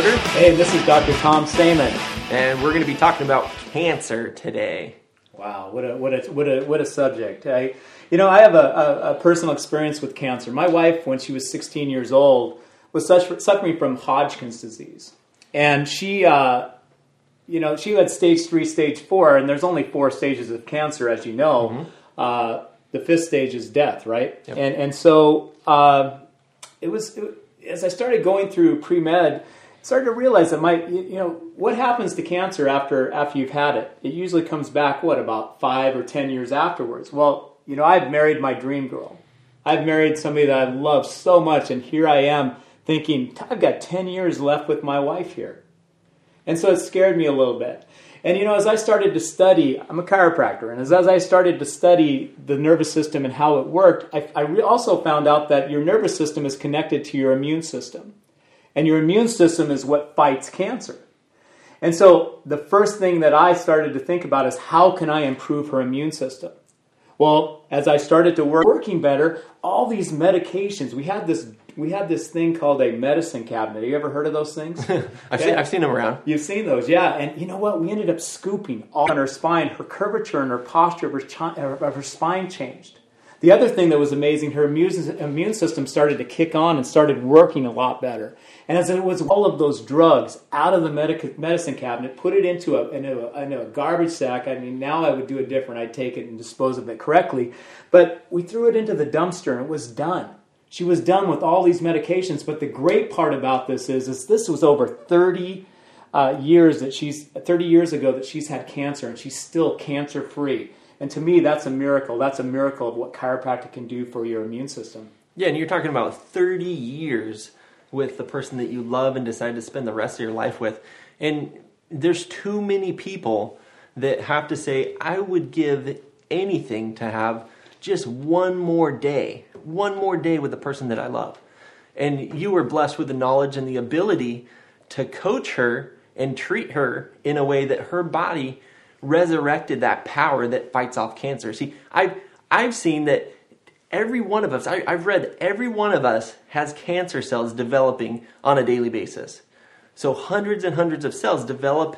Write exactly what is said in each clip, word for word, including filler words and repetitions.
Yoder. Hey, this is Doctor Tom Stamen. And we're going to be talking about cancer today. Wow, what a what a what a what a subject. I, you know, I have a, a, a personal experience with cancer. My wife, when she was sixteen years old, was such, suffering from Hodgkin's disease, and she, uh, you know, she had stage three, stage four, and there's only four stages of cancer, as you know. Mm-hmm. Uh, the fifth stage is death, right? Yep. And and so uh, it was it, as I started going through pre-med. Started to realize that my, you know, what happens to cancer after after you've had it? It usually comes back, what, about five or ten years afterwards. Well, you know, I've married my dream girl. I've married somebody that I love so much, and here I am thinking, I've got ten years left with my wife here. And so it scared me a little bit. And, you know, as I started to study, I'm a chiropractor, and as, as I started to study the nervous system and how it worked, I, I re- also found out that your nervous system is connected to your immune system. And your immune system is what fights cancer. And so the first thing that I started to think about is how can I improve her immune system? Well, as I started to work working better, all these medications, we had this we had this thing called a medicine cabinet. Have you ever heard of those things? I've, okay. seen, I've seen them around. You've seen those, yeah. And you know what? We ended up scooping all on her spine. Her curvature and her posture of her, chi- of her spine changed. The other thing that was amazing, her immune, immune system started to kick on and started working a lot better. And as it was all of those drugs out of the medic- medicine cabinet, put it into a, into, a, into a garbage sack. I mean, now I would do it different. I'd take it and dispose of it correctly. But we threw it into the dumpster and it was done. She was done with all these medications. But the great part about this is, is this was over thirty uh, years that she's thirty years ago that she's had cancer, and she's still cancer free. And to me, that's a miracle. That's a miracle of what chiropractic can do for your immune system. Yeah, and you're talking about thirty years with the person that you love and decide to spend the rest of your life with. And there's too many people that have to say, I would give anything to have just one more day, one more day with the person that I love. And you were blessed with the knowledge and the ability to coach her and treat her in a way that her body resurrected that power that fights off cancer. See, I've, I've seen that every one of us, I, I've read every one of us has cancer cells developing on a daily basis. So hundreds and hundreds of cells develop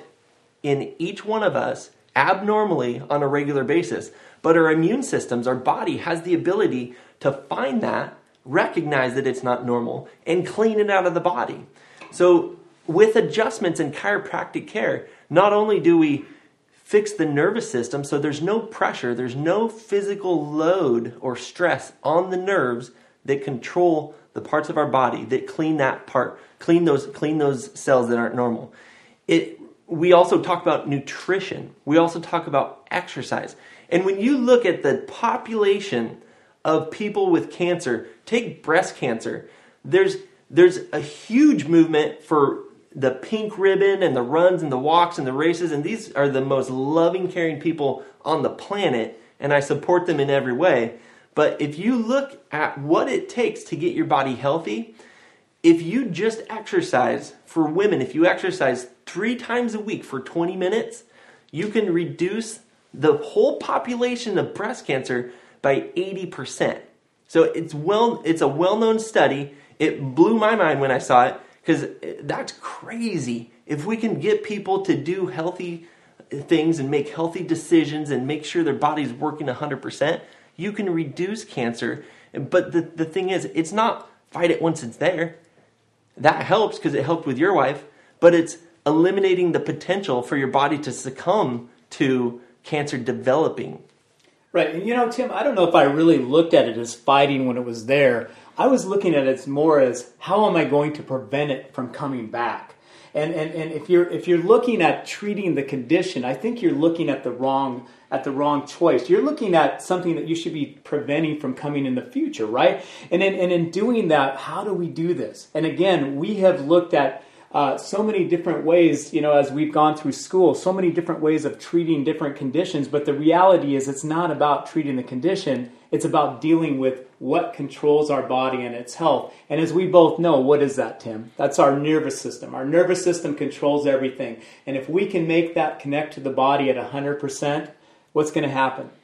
in each one of us abnormally on a regular basis. But our immune systems, our body has the ability to find that, recognize that it's not normal, and clean it out of the body. So with adjustments in chiropractic care, not only do we fix the nervous system so there's no pressure, there's no physical load or stress on the nerves that control the parts of our body that clean that part, clean those clean those cells that aren't normal. It we also talk about nutrition. We also talk about exercise. And when you look at the population of people with cancer, take breast cancer, there's there's a huge movement for the pink ribbon and the runs and the walks and the races, and these are the most loving, caring people on the planet, and I support them in every way. But if you look at what it takes to get your body healthy, if you just exercise, for women, if you exercise three times a week for twenty minutes, you can reduce the whole population of breast cancer by eighty percent. So it's well, it's a well-known study. It blew my mind when I saw it, because that's crazy. If we can get people to do healthy things and make healthy decisions and make sure their body's working one hundred percent, you can reduce cancer. But the, the thing is, it's not fight it once it's there. That helps because it helped with your wife, but it's eliminating the potential for your body to succumb to cancer developing. Right. And you know, Tim, I don't know if I really looked at it as fighting when it was there. I was looking at it more as how am I going to prevent it from coming back? And and, and if you're if you're looking at treating the condition, I think you're looking at the wrong at the wrong choice. You're looking at something that you should be preventing from coming in the future, right? And in, and in doing that, how do we do this? And again, we have looked at uh, so many different ways, you know, as we've gone through school, so many different ways of treating different conditions. But the reality is it's not about treating the condition. It's about dealing with what controls our body and its health. And as we both know, what is that, Tim? That's our nervous system. Our nervous system controls everything. And if we can make that connect to the body at one hundred percent, what's going to happen?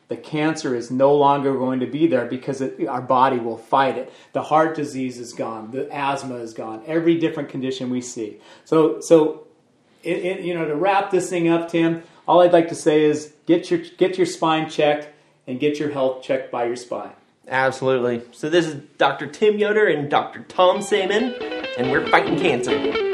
the cancer is no longer going to be there because it, our body will fight it. The heart disease is gone. The asthma is gone. Every different condition we see. So, so it, it, you know, to wrap this thing up, Tim, all I'd like to say is get your get your spine checked and get your health checked by your spine. Absolutely. So this is Doctor Tim Yoder and Doctor Tom Saman, and we're fighting cancer.